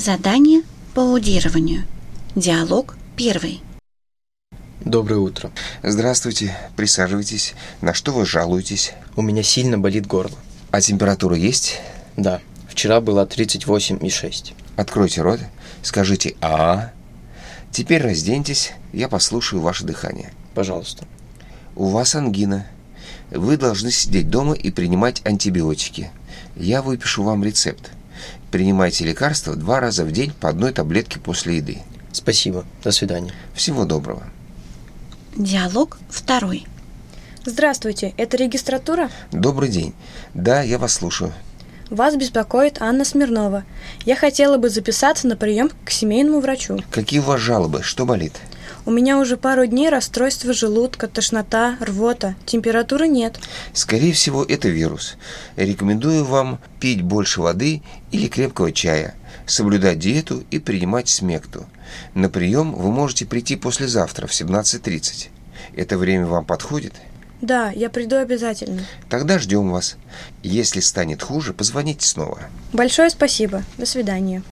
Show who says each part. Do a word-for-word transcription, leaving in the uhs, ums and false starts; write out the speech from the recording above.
Speaker 1: Задание по аудированию. Диалог первый.
Speaker 2: Доброе утро.
Speaker 3: Здравствуйте, присаживайтесь. На что вы жалуетесь?
Speaker 2: У меня сильно болит горло.
Speaker 3: А температура есть?
Speaker 2: Да, вчера было тридцать восемь и шесть.
Speaker 3: Откройте рот, скажите «а». Теперь разденьтесь, я послушаю ваше дыхание.
Speaker 2: Пожалуйста.
Speaker 3: У вас ангина. Вы должны сидеть дома и принимать антибиотики. Я выпишу вам рецепт. Принимайте лекарства два раза в день по одной таблетке после еды.
Speaker 2: Спасибо. До свидания.
Speaker 3: Всего доброго.
Speaker 1: Диалог второй.
Speaker 4: Здравствуйте, это регистратура?
Speaker 3: Добрый день. Да, я вас слушаю.
Speaker 4: Вас беспокоит Анна Смирнова. Я хотела бы записаться на прием к семейному врачу.
Speaker 3: Какие у вас жалобы? Что болит?
Speaker 4: У меня уже пару дней расстройство желудка, тошнота, рвота. Температуры нет.
Speaker 3: Скорее всего, это вирус. Рекомендую вам пить больше воды или крепкого чая, соблюдать диету и принимать смекту. На прием вы можете прийти послезавтра в семнадцать тридцать. Это время вам подходит?
Speaker 4: Да, я приду обязательно.
Speaker 3: Тогда ждем вас. Если станет хуже, позвоните снова.
Speaker 4: Большое спасибо. До свидания.